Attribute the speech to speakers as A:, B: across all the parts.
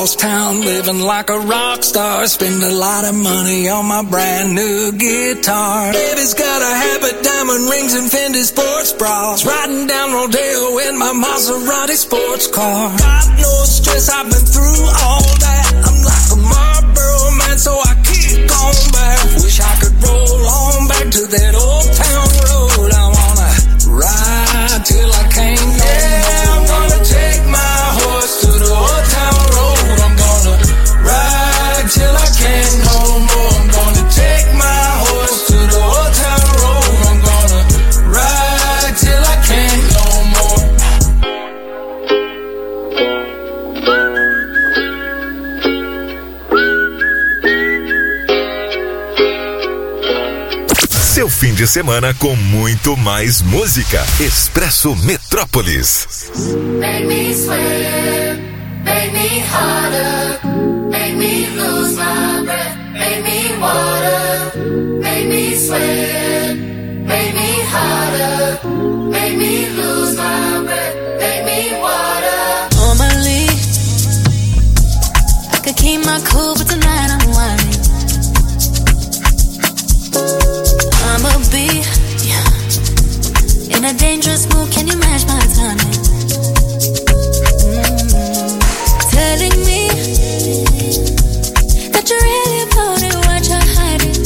A: across town, living like a rock star. Spend a lot of money on my brand new guitar. Baby's got a habit, diamond rings and Fendi sports bras. Riding down Rodeo in my Maserati sports car. Got no stress, I've been through all that. I'm like a Marlboro man, so I keep going back. Wish I could roll on back to that old town road. I wanna ride till I can't no more. I'm gonna take my horse to the old town road. I'm gonna ride till I can't no more. I'm gonna take my horse to the old town road. I'm gonna ride till I can't no more.
B: Seu fim de semana com muito mais música. Expresso Metrópolis.
C: Make me sweat, make me harder, make me lose my breath, make me water, make me sweat, make me harder, make me lose my breath, make me water.
D: Normally, I could keep my cool, but tonight I'm whining. I'ma be in a dangerous mood, can you match my timing? Telling me that you're really about it, what you're hiding.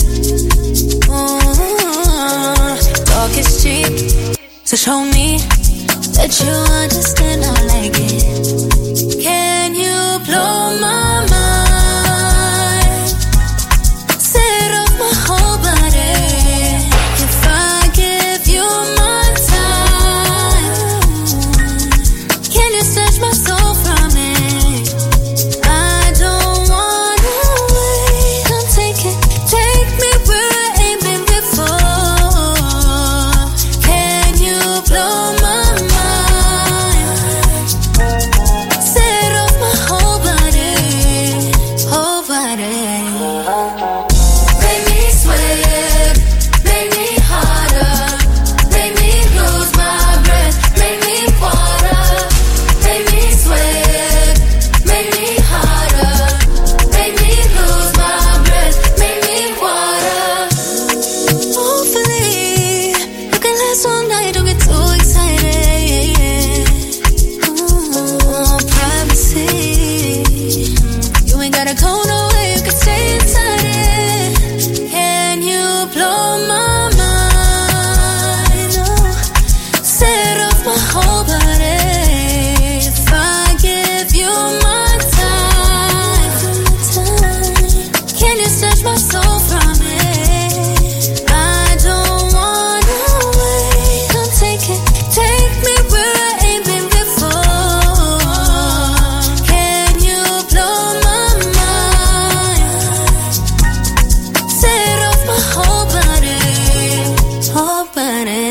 D: Talk is cheap, so show me that you understand, I like it. Can you blow my mind? Set off my whole body. If I give you my time, can you snatch my soul from it? I don't wanna wait. Come take it, take me where I ain't been before. Can you blow my mind? Set off my whole body, whole body.
C: Make me sweat, make me harder, make me lose my breath, make me water, make me sweat, make me harder, make me lose my breath, make me water.
D: Hopefully, you can last all night, don't get too excited. Privacy, you ain't gotta go nowhere, you can stay inside it. Can you blow my mind? Set off my whole body. If I give you my time, can you snatch my soul from it? I don't wanna wait. Come take it, take me where I ain't been before. Can you blow my mind? Set off my whole body, whole body.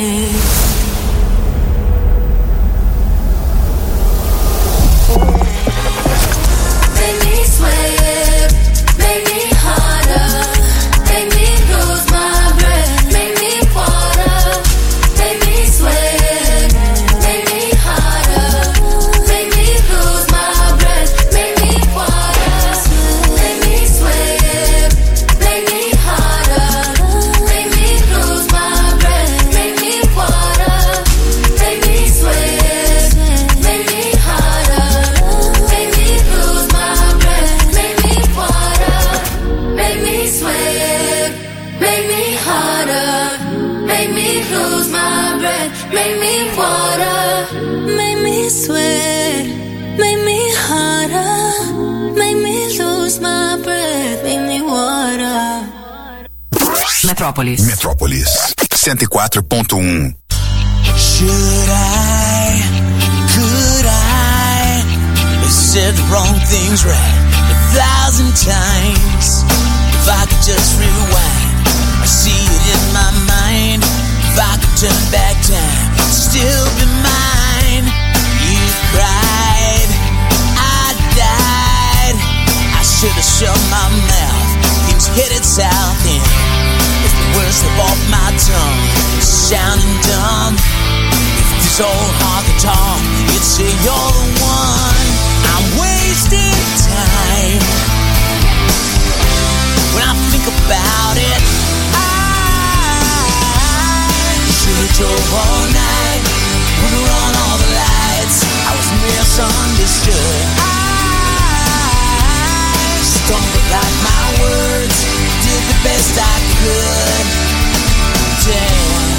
C: Make me sweat, make me harder, make me lose my breath, make me water, make me sweat, make me harder, make me lose my breath, make me water, make me sweat, make me harder, make me lose my breath, make me water, make me sweat, make me harder, make me lose my breath, make me water, make me sweat, make me harder, make me lose my breath, make me water.
D: Make me sweat, make me harder, make me lose my breath, make me water.
E: Metrópolis.
F: Metrópolis 104.1.
G: Should I, could I have said the wrong things right 1,000 times? If I could just rewind, I see it in my mind. If I could turn back time, it'd still be mine. You cried, I died. I should have shut my mouth. Things headed south and if the words slip off my tongue, sounding dumb. If this old heart could talk, it'd say you're the one. I'm wasting time. drove all night, would run all the lights. I was misunderstood. I stumbled like my words, did the best I could. Damn,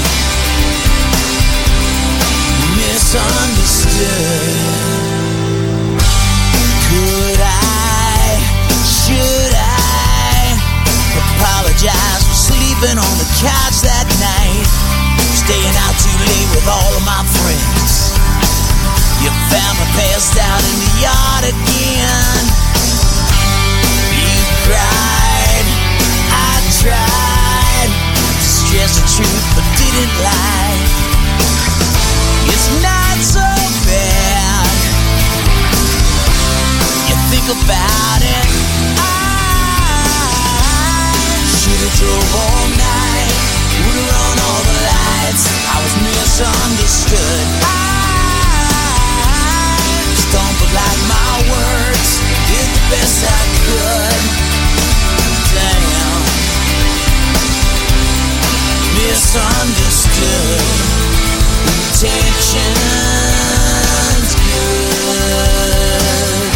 G: misunderstood. Could I, should I apologize for sleeping on the couch that night, staying out too late with all of my friends? You found me passed out in the yard again. You cried, I tried to stress the truth but didn't lie. It's not so bad. You think about it. I should've drove all night, would've run all the lights. I was misunderstood. I stumbled like my words, did the best I could. Damn, misunderstood. Intentions good.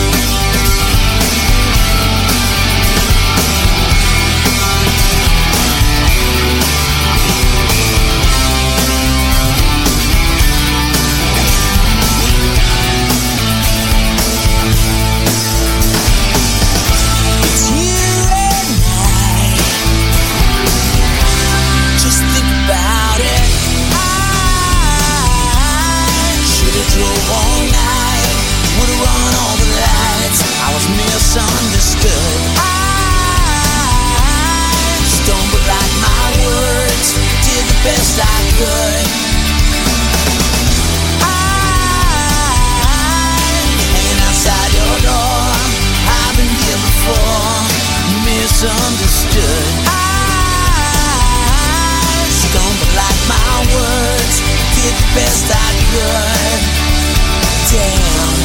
G: It's you and I. Just think about it. Drove all night, would've run all the lights. I was misunderstood. I stumbled like my words, did the best I could. Hanging outside your door, I've been here before. Misunderstood. I stumbled like my words, did the best I could. Damn,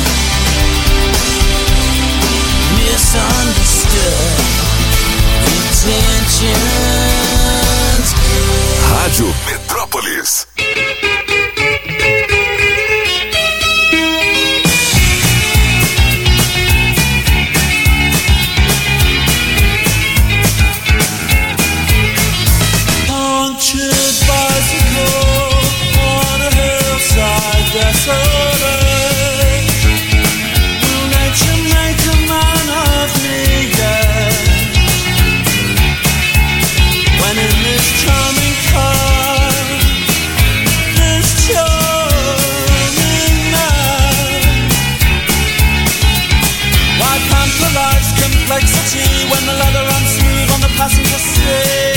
G: misunderstood. Intentions good.
B: Rádio Metrópolis.
H: Punctured bicycle on a hillside desolate. Will nature make a man of me yet? When in this charming car, this charming man, why pamper life's complexity when the leather runs smooth on the passenger seat?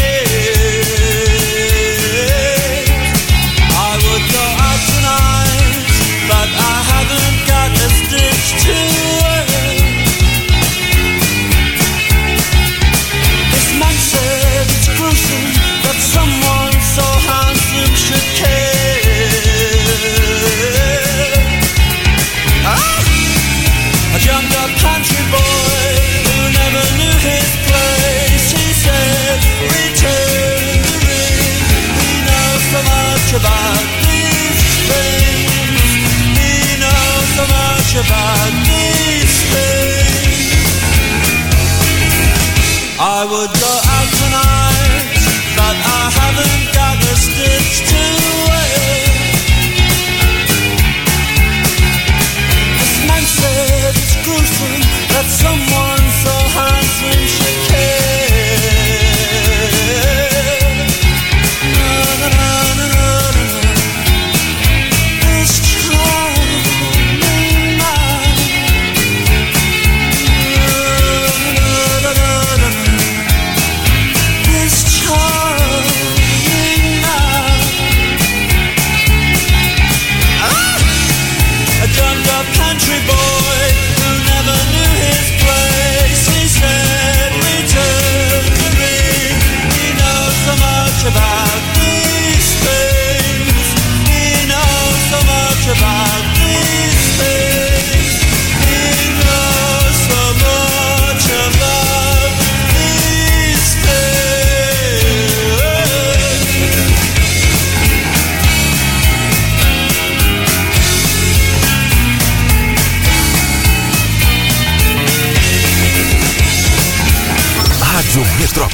H: But I haven't got a stitch to wear. This man said it's gruesome that someone so handsome should care. A jumped up country boy who never knew his place. He said, return the ring. We know so much about these things. So much about these things. I would go out tonight, but I haven't got a stitch to wear. This man said it's gruesome that someone so handsome should care. Na, na, na, na, na, na. This charming man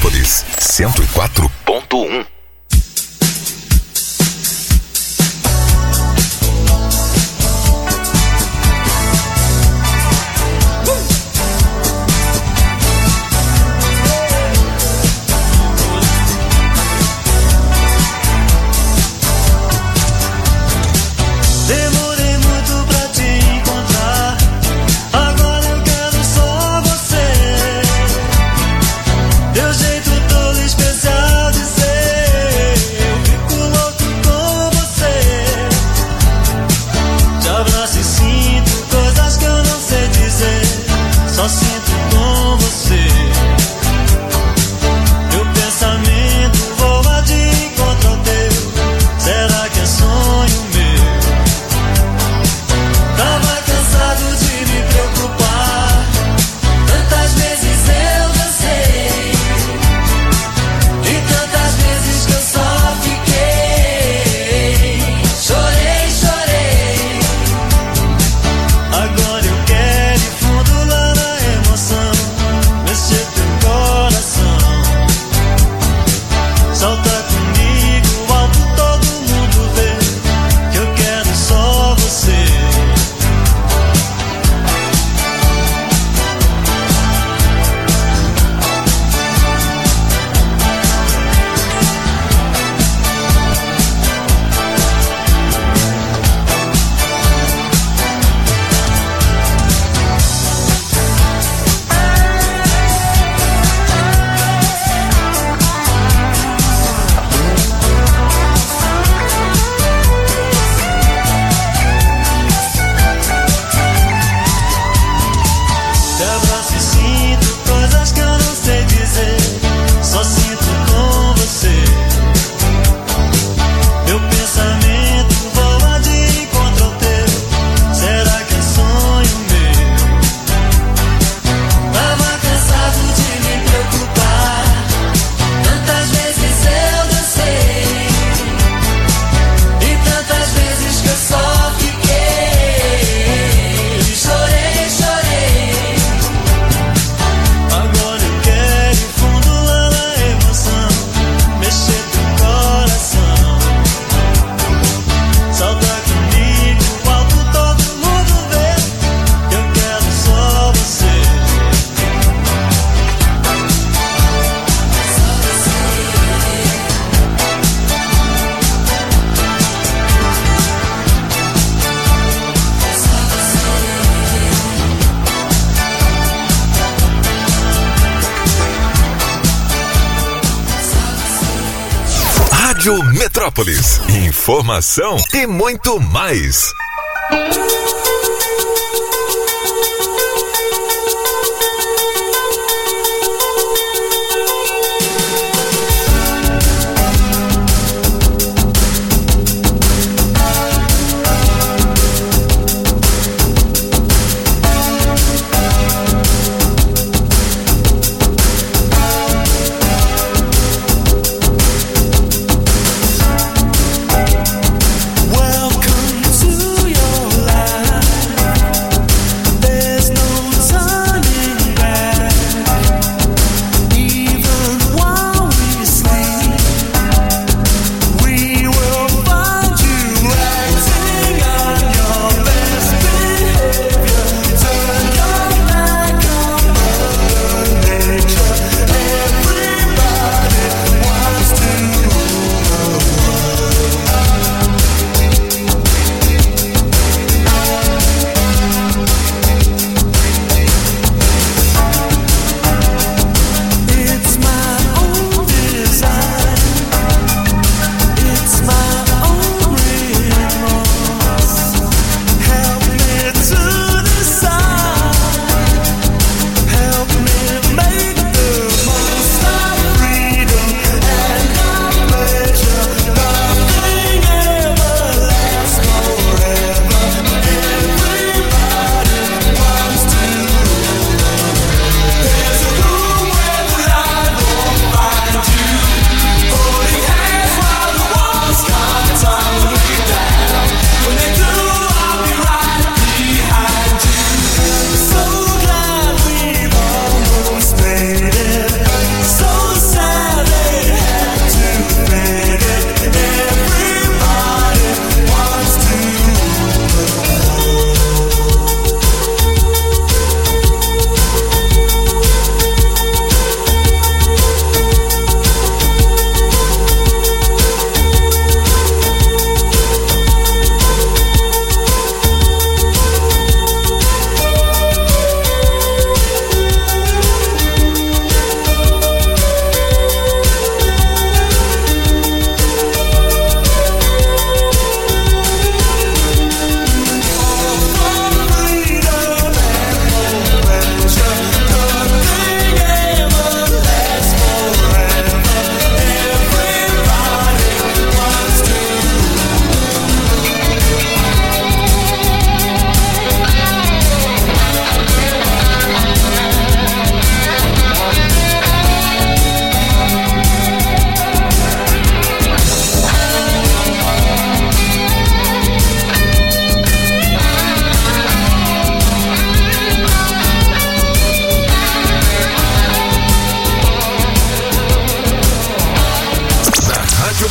B: Metrópolis 104.1.
H: Demorei muito pra te encontrar, agora eu quero só você. Teu jeito todo especial de ser, eu fico louco com você. Te abraço e sinto coisas que eu não sei dizer, só sinto com você. Meu pensamento voa de encontro ao teu, será que é sonho meu? Tava cansado de me preocupar, tantas vezes eu dancei, e tantas vezes que eu só fiquei. Chorei, chorei. Agora eu quero ir fundo lá na emoção, mexer teu coração. Solta comigo alto, todo mundo vê que eu quero só você. Te abraço e sinto coisas que eu não sei dizer, só sinto com você. Meu pensamento voa de encontro ao teu, será que é sonho meu? Tava cansado de me preocupar, tantas vezes eu dancei, e tantas vezes que eu só fiquei. Chorei, chorei. Agora eu quero ir fundo lá na emoção, mexer teu coração. Solta comigo alto, todo mundo vê que eu quero só você.
B: Rádio Metrópolis. Informação e muito mais.
H: Welcome to your life.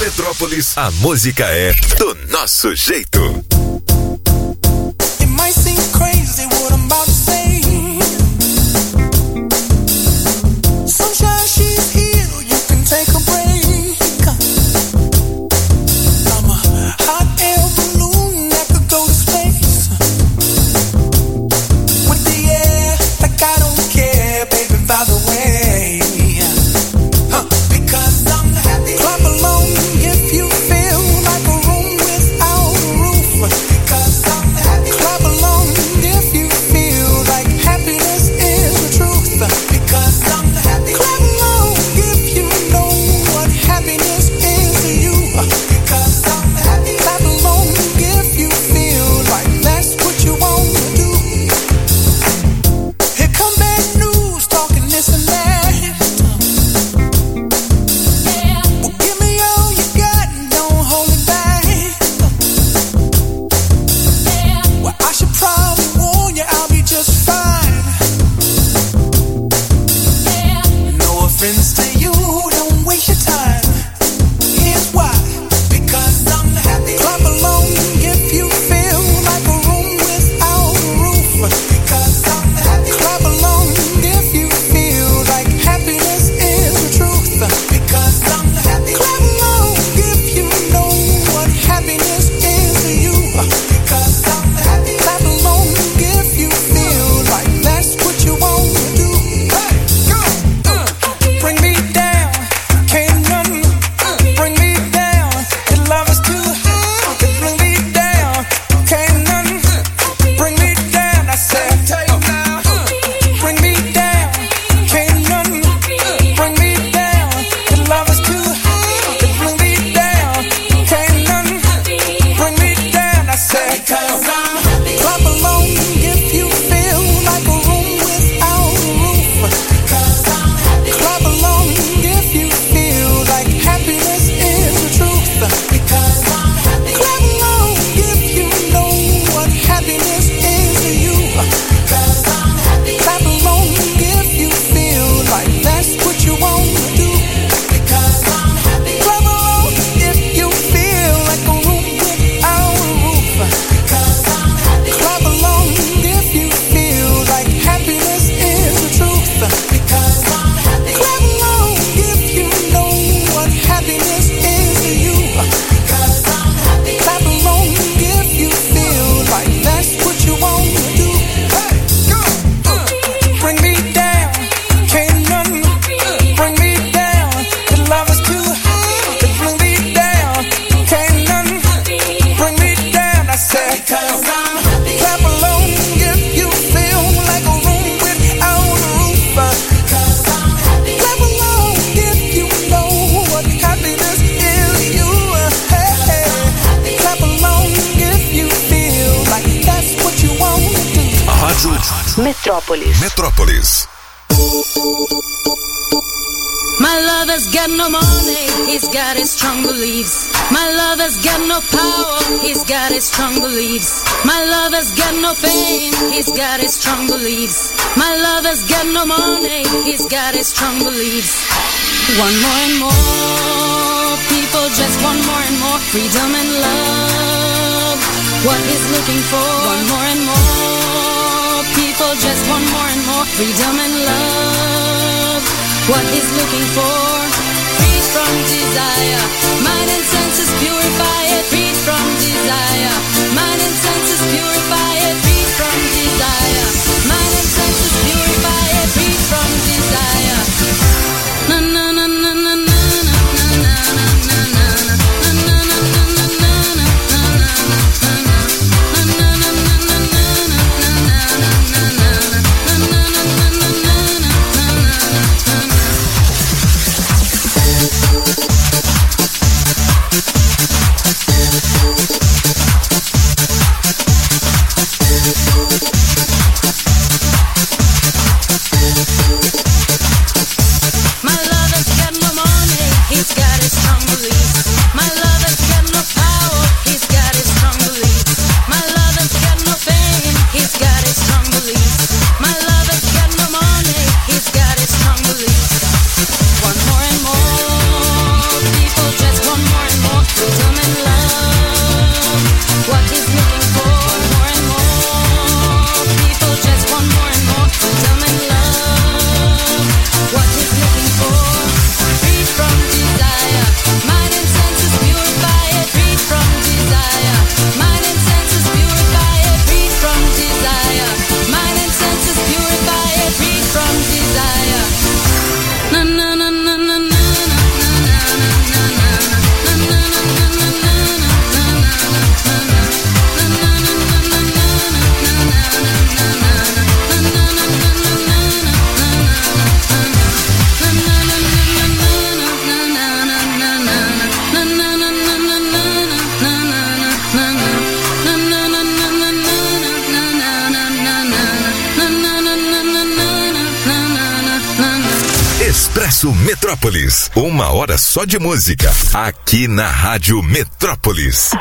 B: Metrópolis, a música é do nosso jeito.
G: It might seem crazy what I'm about to say. Sunshine, she's here, you can take a break. I'm a hot air balloon that could go to space. With the air, like I don't care, baby, by the way. Because I'm happy. Clap along if you feel like a room without a roof. Because I'm happy. Clap along if you feel like happiness is the truth. Because I'm happy. Clap along if you know what happiness is to you. Because I'm happy. Clap along if you feel like that's what you want to do. Here come bad news talking this and that. Well, give me all you got and don't hold it back. Well, I should probably warn you, I'll be just fine. No offense to you, don't waste your time. Here's why. Because I'm happy. Clap along if you feel like a room without a roof. Because I'm happy. Clap along if you feel like happiness is the truth. Because I'm happy. Clap along if you know what happiness is to you. Because I'm happy. Clap along if you feel like that's what you want to do. Hey, go! Bring me down, can't none bring me down. Your love is too high. Bring me down, can't none bring me down. I said, bring me down, can't none bring me down. Your love is too high. Bring me down, can't none bring me down. I said, clap along if you feel like a room without a roof. Clap along if you feel like happiness is the truth. Clap along if you know what happiness is to you. Clap along if you feel like that's what you want to do. Clap along if you feel like a room without a roof. Clap along if you feel like happiness is the truth. Clap along if you know what happiness is to you. Clap along if you feel like that's what you want to do. Hey, go! Bring me down, can't none bring me down. Your love is too high to bring me down. Can't none bring me down. I said, clap along if you feel like a room without a roof. Clap along if you know what happiness is to you. Hey, hey. Clap along if you feel like that's what you want to do.
B: Rádio
E: Metrópolis.
B: Metrópolis.
D: My lover's got no money, he's got his strong beliefs. My lover's got no power, he's got his strong beliefs. My lover's got no fame, he's got his strong beliefs. My lover's got no money, he's got his strong beliefs. One more and more, people just want more and more freedom and love. What he's looking for, one more and more, people just want more and more freedom and love. What he's looking for, freed from desire, mind and senses purify it, freed from desire, mind and senses purify it, freed from desire, mind and senses purify it, freed from desire. Na na na na na na na na na na na.
B: Metrópolis, 1 hora só de música, aqui na Rádio Metrópolis.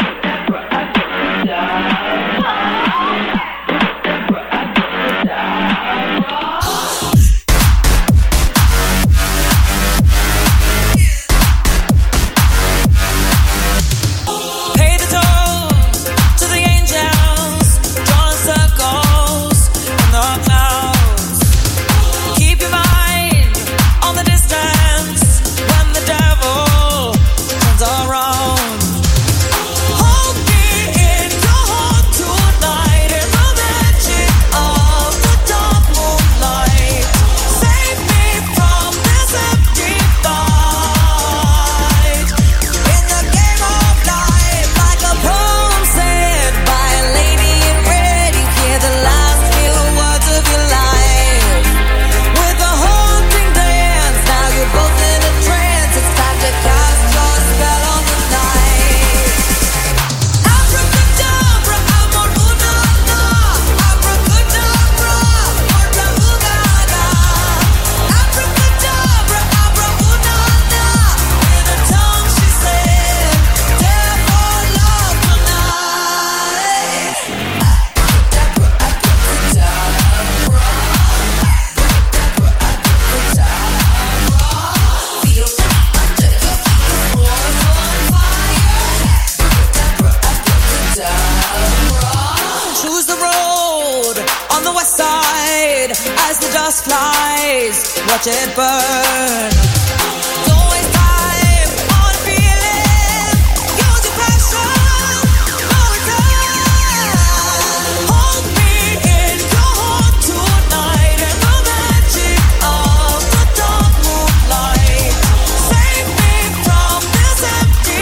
I: Watch it burn. Don't waste time on feeling. Use your passion. No return. Hold me in your heart tonight in the magic of the dark moonlight. Save me from this empty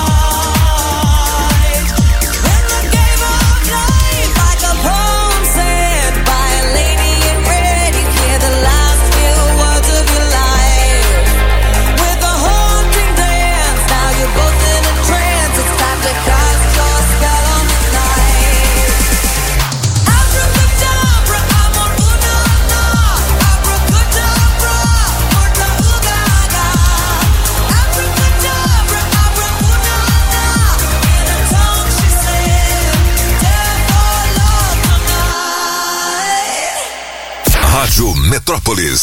I: fight. In the game of life, like a poem said by a lady in red, you hear the last words of your life. With a haunting dance, now you're both in a trance. It's time to cast your spell on the night. Abracadabra, amor, una-na. Abracadabra, morta ugaga. Abracadabra, abra, una-na. In a tongue she said, devil love tonight.
B: Rádio Metrópolis.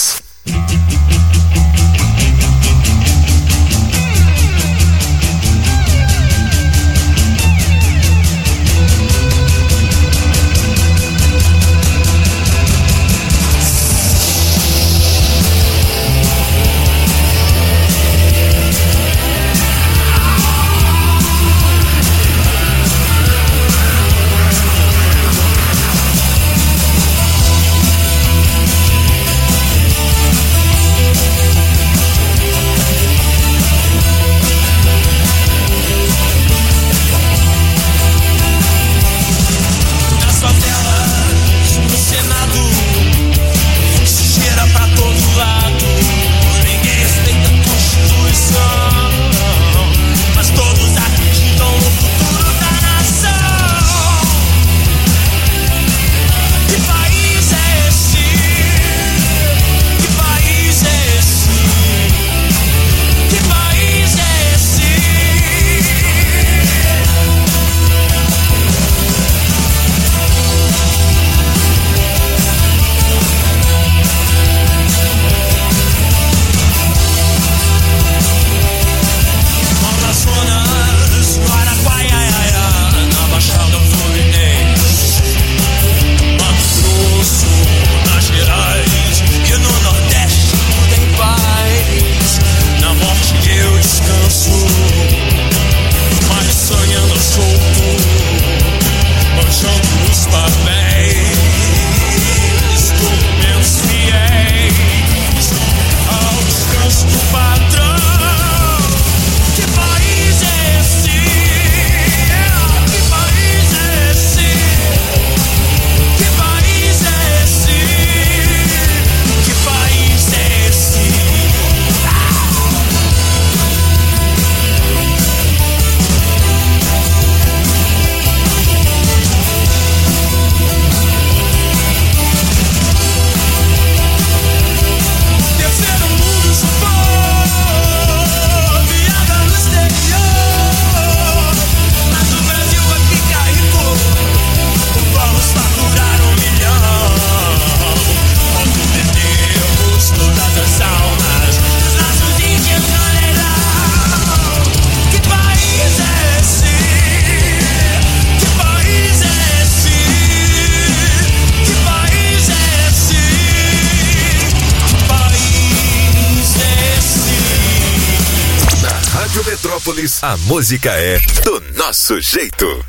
B: Rádio Metrópolis, a música é do nosso jeito.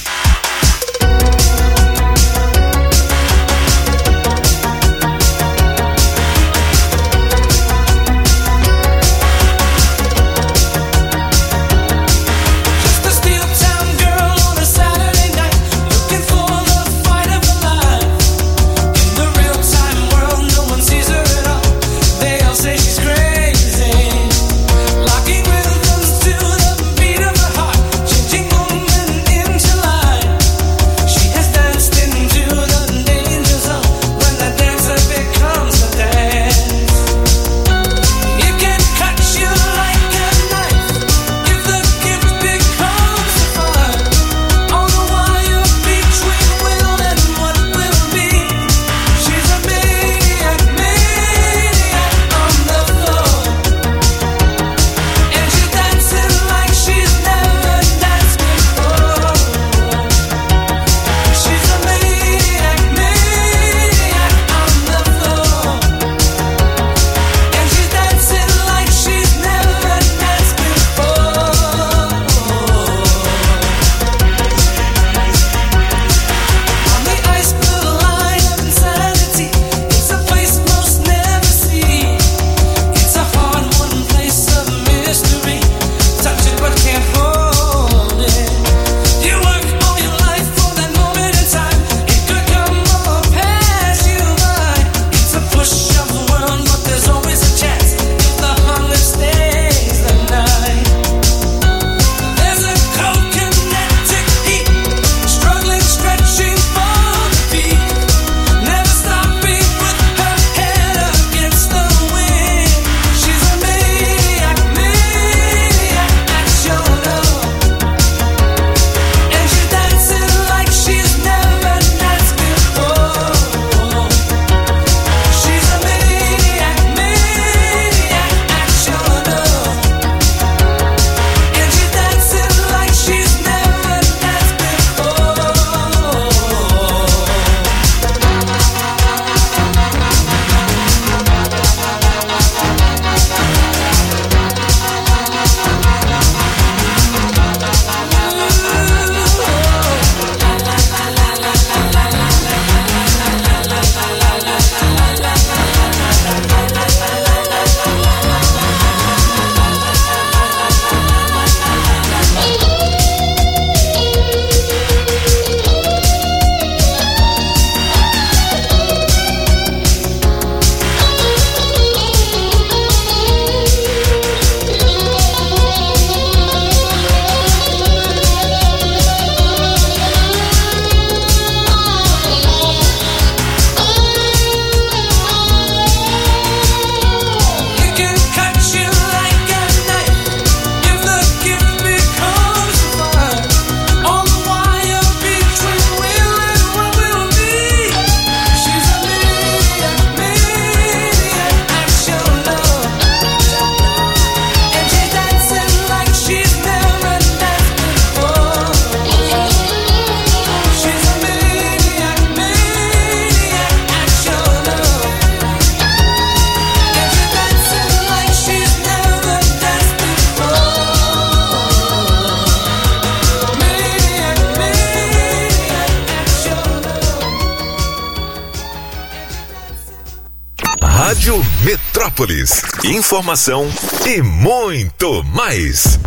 B: Rádio Metrópolis. Informação e muito mais.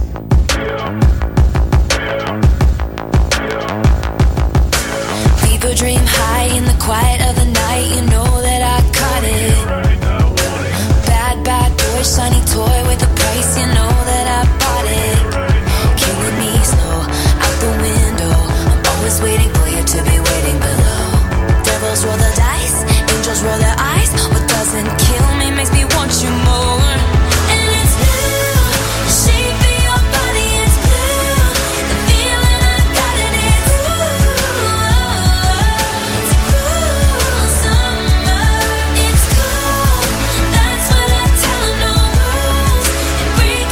D: People dream high in the quiet of the night. You know that I caught it. Bad, bad boy, shiny toy with a price. You know that I bought it. Killing me slow, out the window. I'm always waiting for you to be waiting below. Devils roll the dice, angels roll their eyes. What doesn't kill me makes me want you more. And it's blue, the shape of your body is blue. The feeling I got in it, it's a cruel summer. It's cool, that's what I tell 'em, no rules. It breaks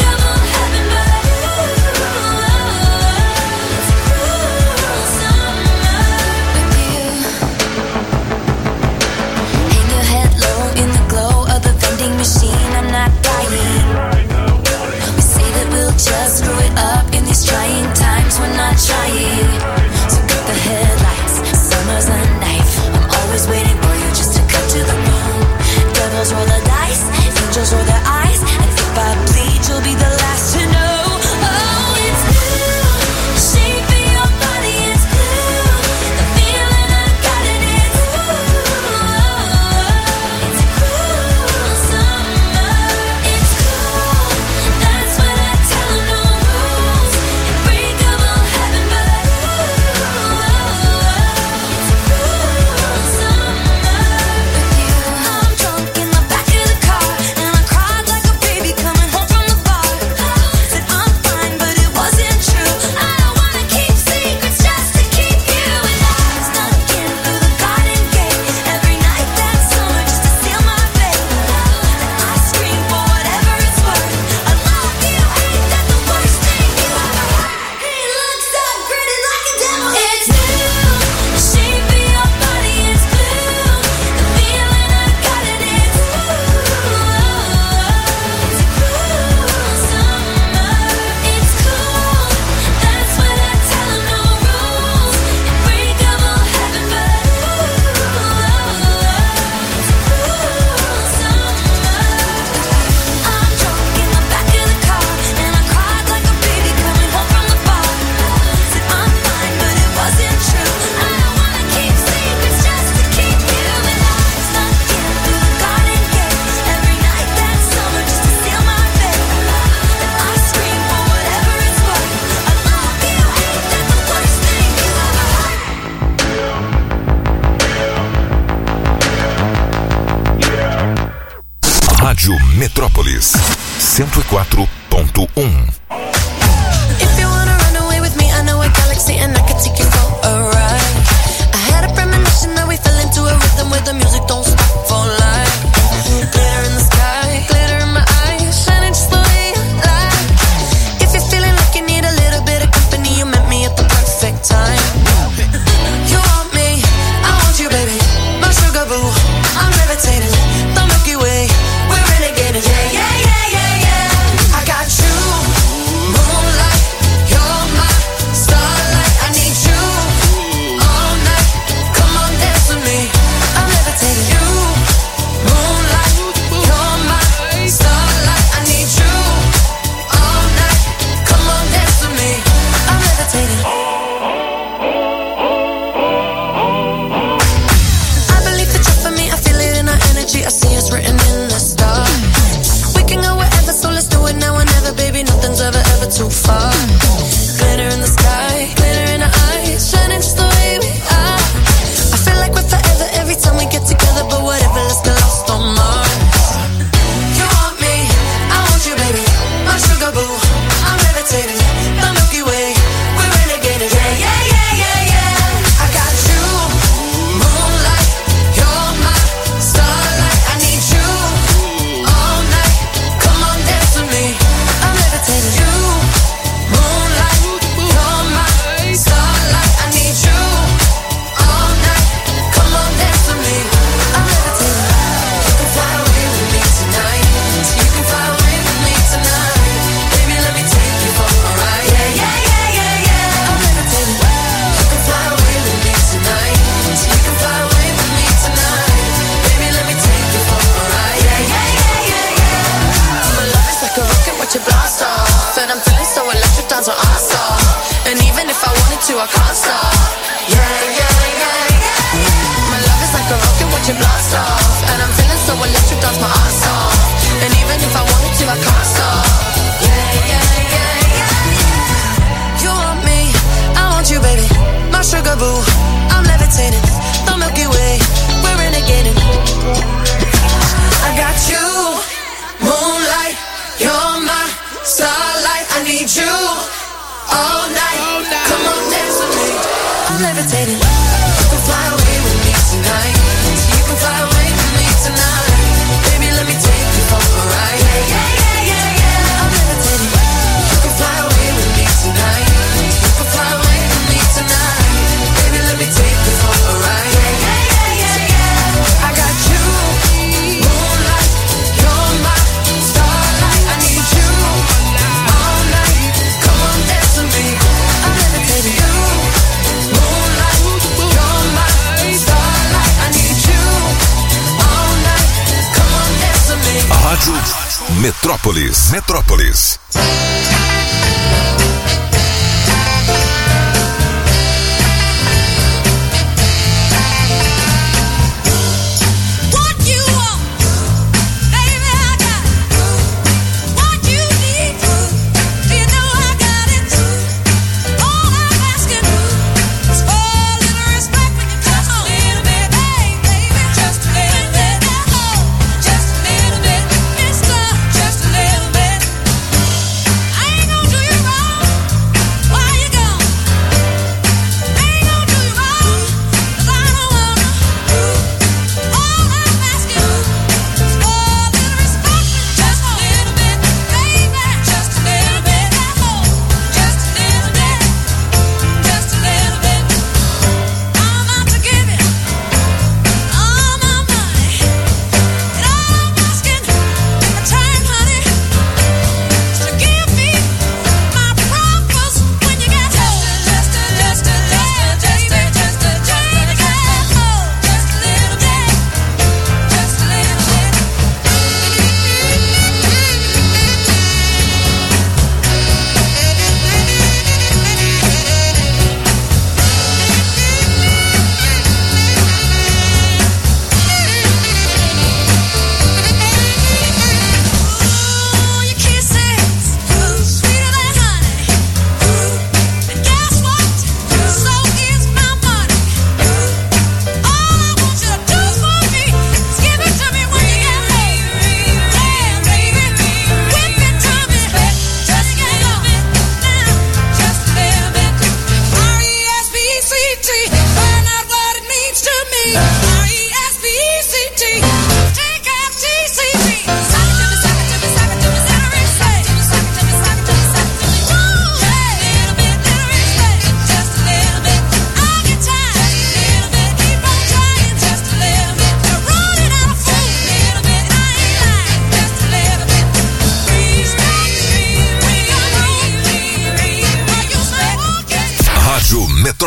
B: 104.1.
D: If you wanna run away with me, I know a galaxy and I can take you for a ride. I had a premonition that we fell into a rhythm where the music don't stop for life. Glitter in the sky, glitter in my eyes, shining just the way you like. If you're feeling like you need a little bit of company, you met me at the perfect time. You want me, I want you, baby. My sugar boo, I'm levitating. The Milky Way, we're renegading. Yeah, yeah, yeah, yeah, yeah. I got you, moonlight. You're my starlight. I need you all night. Come on, dance with me. I'm levitating. You, moonlight. You're my starlight. I need you all night. Come on, dance with me. I'm levitating. I believe that you're for me. I feel it in our energy. I see it's written in the stars. We can go wherever, so let's do it now or never, baby. Nothing's ever too far. Glitter in the sky, glitter in our eyes, shining just the way we are. I feel like we're forever every time we get together, but whatever, let's get lost on Mars. You want me, I want you, baby. My sugar boo, I'm levitating. The Milky Way, we're renegading. Yeah, yeah, yeah, yeah, yeah. I got you, moonlight. You're my starlight. I need you all night. Come on, dance with me. I'm levitating. You, moonlight. You're my starlight. I need you all night. Come on, dance with me. I'm levitating. You can fly away with me tonight. You can fly away with me tonight. Baby, let me take you for a ride. Yeah, yeah, yeah, yeah, yeah. I'm levitating. You can fly away with me tonight. You can fly away with me tonight. Baby, let me take you for a ride. Yeah, yeah, yeah, yeah, yeah. My love is like a rocket, watch it blast off. And I'm feeling so electric, dance on our stop. And even if I wanted to, I can't stop. Yeah, yeah, yeah, yeah. My love is like a rocket, watch it blast off. And I'm feeling so electric, dance my ass off. And even if I wanted to, I can't stop. Yeah, yeah, yeah, yeah. You want me, I want you, baby. My sugar boo, I'm levitating. The Milky Way, we're renegading. I got you, moonlight. You're my starlight. I need you all night. Come on, dance with me. I'm levitating. You can fly away with me tonight. You can fly away with me tonight. Baby, let me take you for a ride. Yeah, yeah, yeah, yeah, yeah. I'm levitating. You can fly away with me tonight. You can fly away with me tonight. Baby, let me take you for a ride. Yeah, yeah, yeah, yeah, yeah. I got you, moonlight. You're my starlight. I need you all night. Come on, dance with me. I'm levitating. You, moonlight. You're my starlight. I need you all night. Come on, dance with me.
B: Rádio Metrópolis. Metrópolis.
I: What you want, baby, I got it. What you need, you know I got it. All I'm asking is for a little respect when you just a little bit, hey, baby, just a little bit. Oh, just a little bit, mister, just a little bit.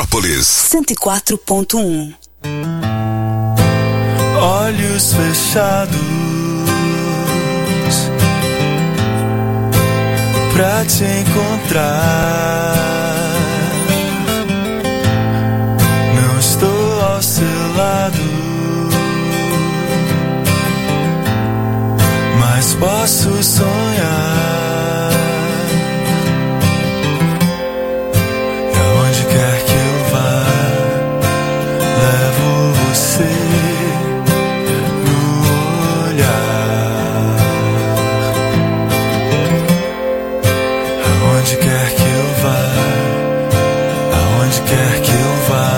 B: Metrópolis.
J: 104.1.
H: Olhos fechados pra te encontrar. Não estou ao seu lado, mas posso sonhar. E aonde quer que eu vá, levo você no olhar. Aonde quer que eu vá, aonde quer que eu vá.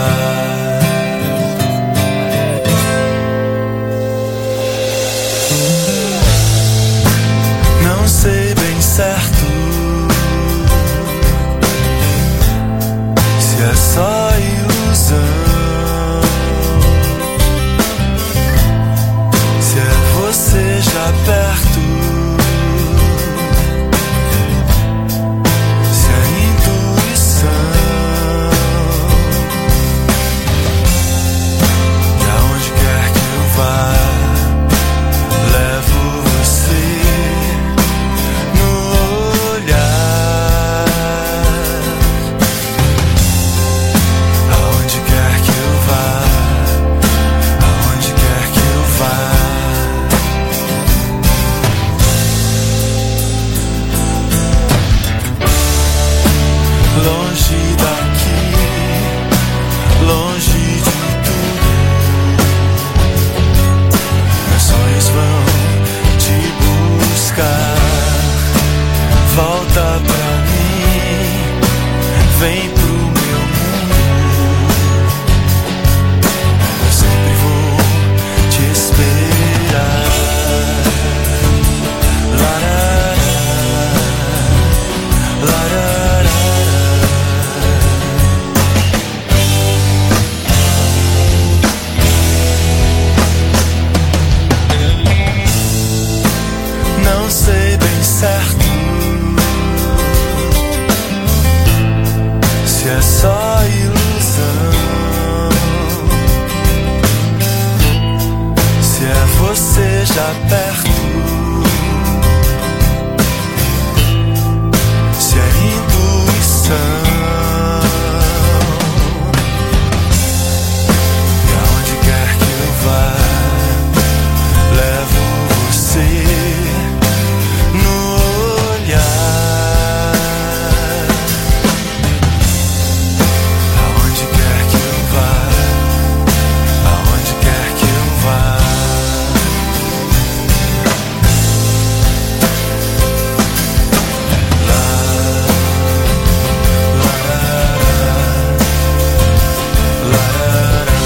H: Não sei bem certo se é só ilusão, se é você já perto, se é intuição. E aonde quer que eu vá, levo você no olhar. Aonde quer que eu vá, aonde quer que eu vá. Longe daqui, longe de tudo, meus sonhos vão te buscar. Volta pra mim, vem pro meu mundo. Eu sempre vou te esperar. Larará, larará. Não sei bem certo se é só ilusão, se é você já perto, se é intuição. E aonde quer que eu vá, levo você no olhar. Aonde quer que eu vá, aonde quer que eu vá. Lá, larará, larará.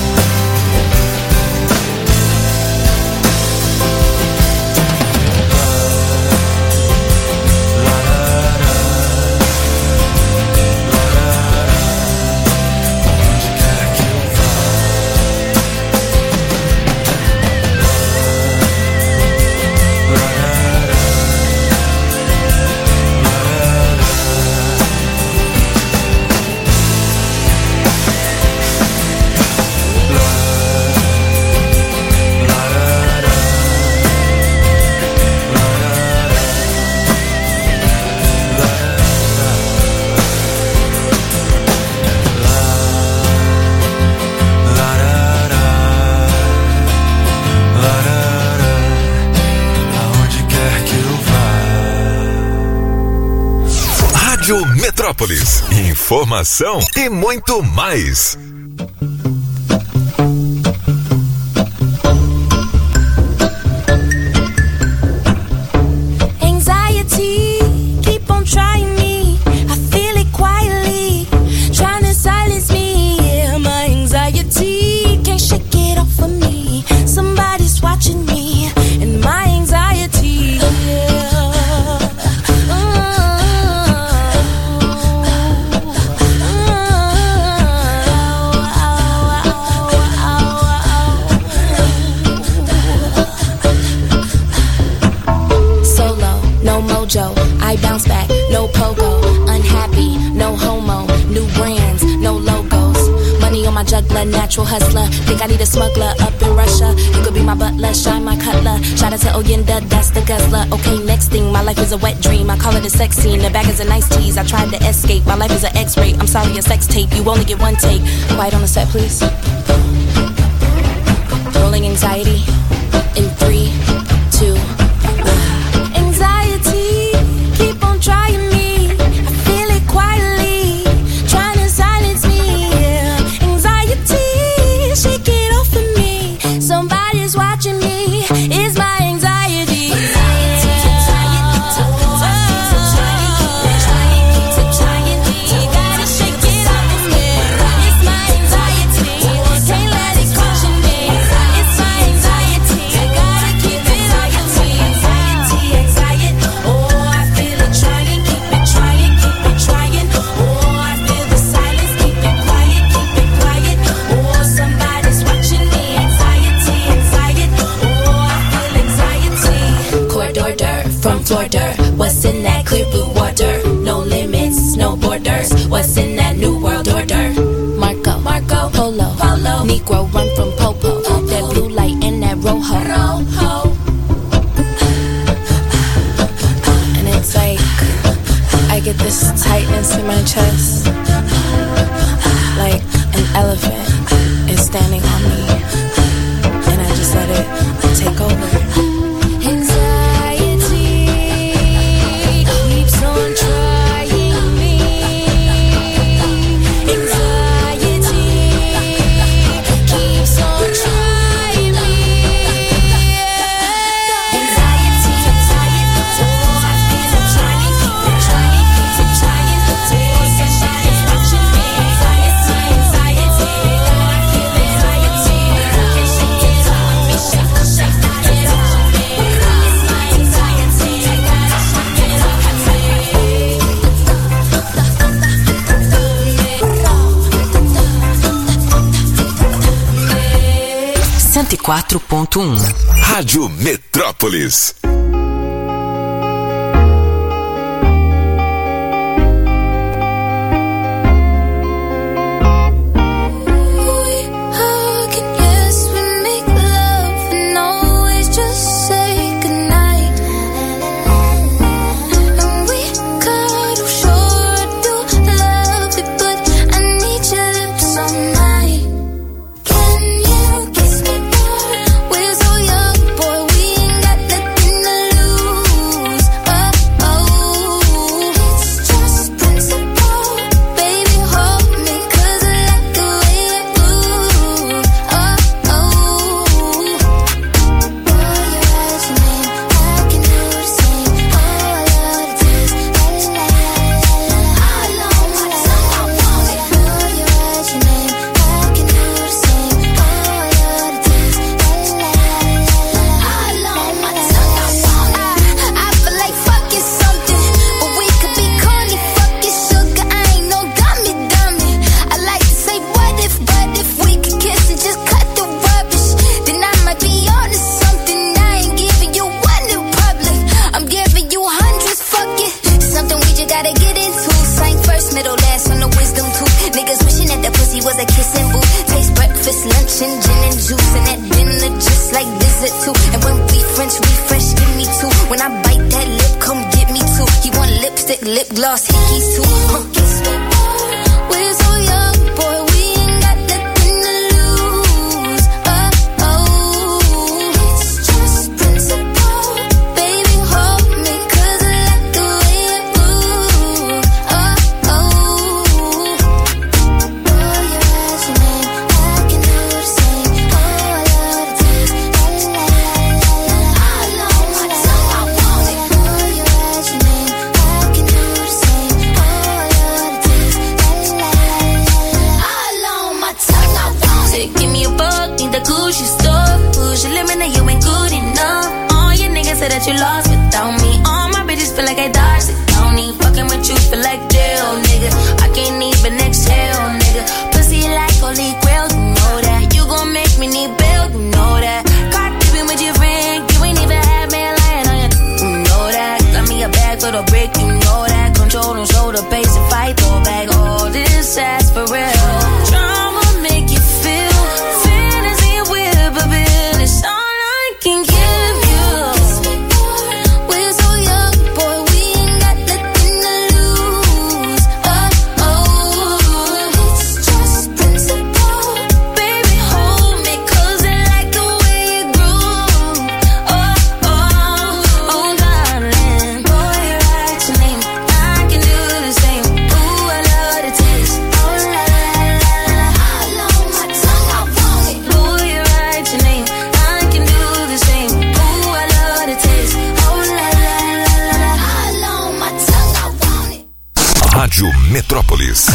H: Onde quer que eu vá, aonde quer que eu vá.
B: Rádio Metrópolis. Informação e muito mais.
D: Anxiety, keep on trying me. I feel it quietly, trying to silence me. Yeah, my anxiety can't shake it off of me. Somebody's watching me, and my anxiety. Solo, no mojo. I bounce back, no pogo. Unhappy, no homo. New brands, no logo.
K: a natural hustler. Think I need a smuggler up in Russia. You could be my butler, shine my cutler. Shout out to Oyenda, that's the guzzler. Okay, next thing, my life is a wet dream. I call it a sex scene. The bag is a nice tease. I tried to escape. My life is an X-ray. I'm sorry, a sex tape. You only get one take. Quiet on the set, please. Rolling anxiety in 3, 2, 1. Anxiety, keep on trying me. I feel it quietly, trying to silence me. Yeah. Anxiety, shake it off of me. Somebody's watching me. It's my anxiety. What's in that clear blue water? No limits, no borders. What's in that new world order? Marco, Polo, Negro run from Popo. That blue light and that rojo. And it's like I get this tightness in my chest, like an elephant is standing on me, and I just let it take over.
B: Rádio Metrópolis.
K: Fight, throw back all this ass for real. Drama make you feel
B: Rádio Metrópolis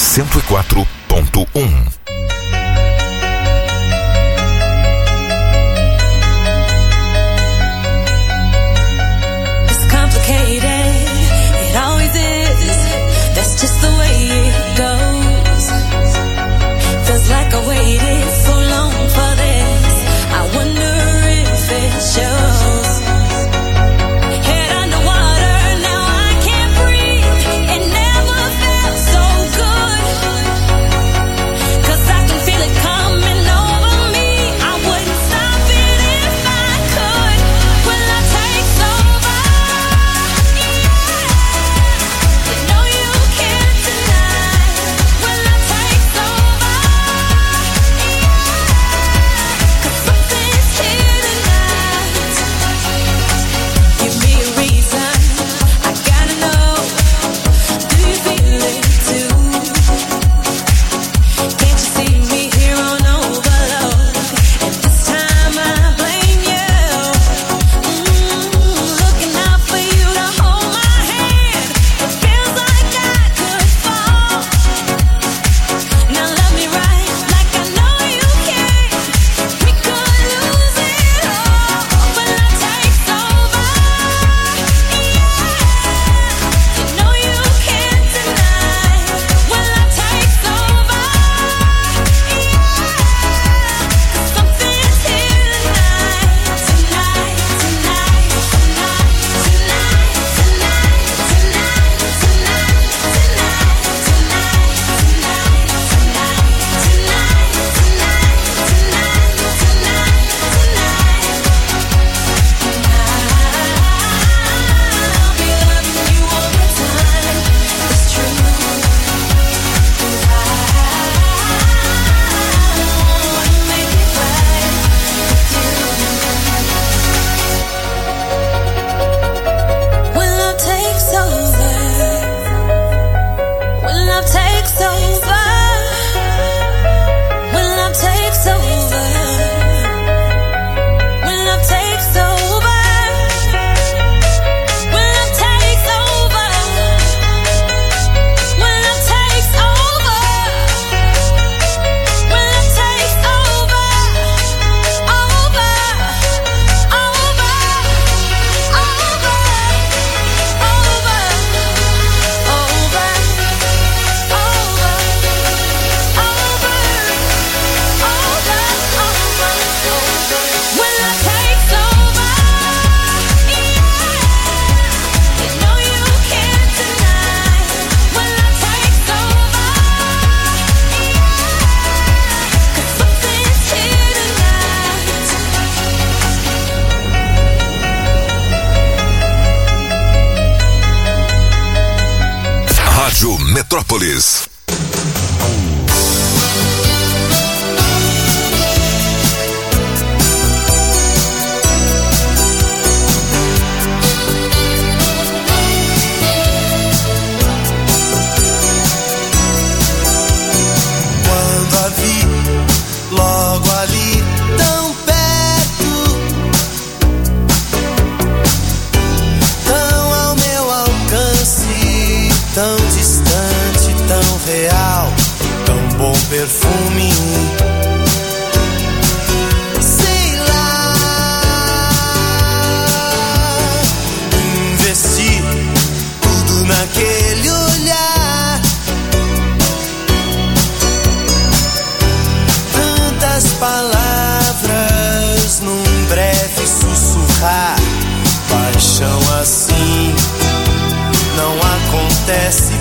B: 104.1.
K: Just the way it goes. Feels like I waited so long for this. I wonder if it shows. Head underwater, now I can't breathe. It never felt so good. 'Cause I can feel it coming over me. I wouldn't stop it if I could. Will I take over? You know you can't deny. Will I take over? 'Cause something's here tonight. Give me a reason, I gotta know. Do you feel it too? Can't you see me here on overload? And this time I blame you. Looking out for you to hold my hand. It feels like I could fall. Now love me right, like I know you can. We could lose it all. Will I take over? You know you can't deny. Will I take over? 'Cause something's here tonight, tonight, tonight, tonight, tonight, tonight, tonight, I'll be loving you all the time. It's true. 'Cause I wanna make it right with you. When love takes over, when love takes over, when love takes over, when love takes over, when love takes over, when love takes over, when love takes over, over, over, when love takes over, you know you can't deny. When love takes over, 'cause something's here tonight.
B: Rádio Metrópolis.
H: Quando a vi logo ali, tão perto, tão ao meu alcance, tão distante, tão real, tão bom perfume. Sei lá, investi tudo naquele olhar. Tantas palavras num breve sussurrar. Paixão assim não acontece